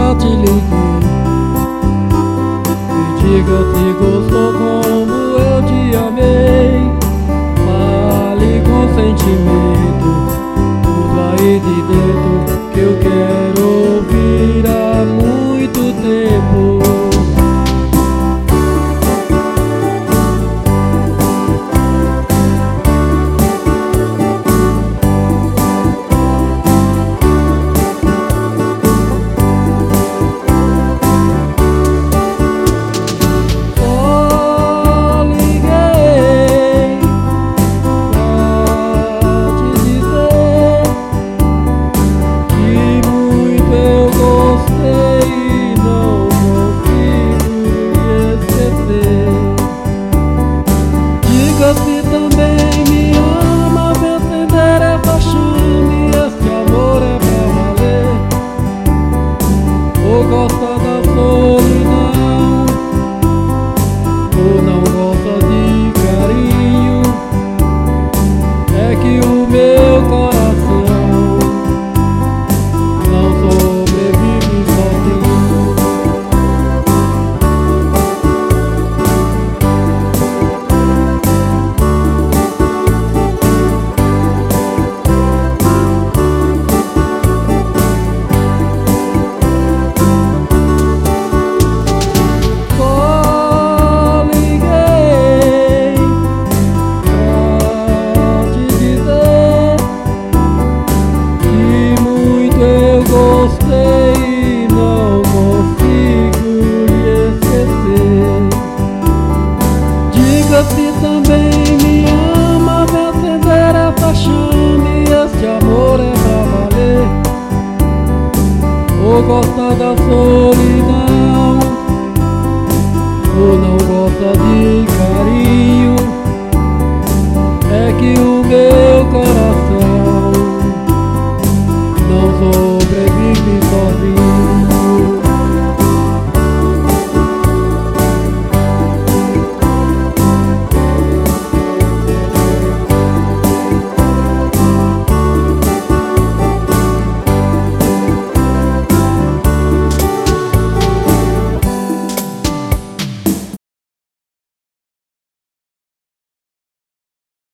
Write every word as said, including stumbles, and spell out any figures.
já te liguei. Me diga se gostou como eu te amei. Fale com sentimento, tudo aí de dentro que eu quero ouvir há muito tempo. Se também me ama, vem acender essa chama e esse amor é pra valer. Ou gosta da solidão, ou não gosta de carinho. É que o meu coração não sobrevive sozinho. Gostei e não consigo lhe esquecer. Diga se também me ama, vem acender essa chama e este amor é pra valer. Ou gosta da solidão, ou não gosta de carinho. É que o meu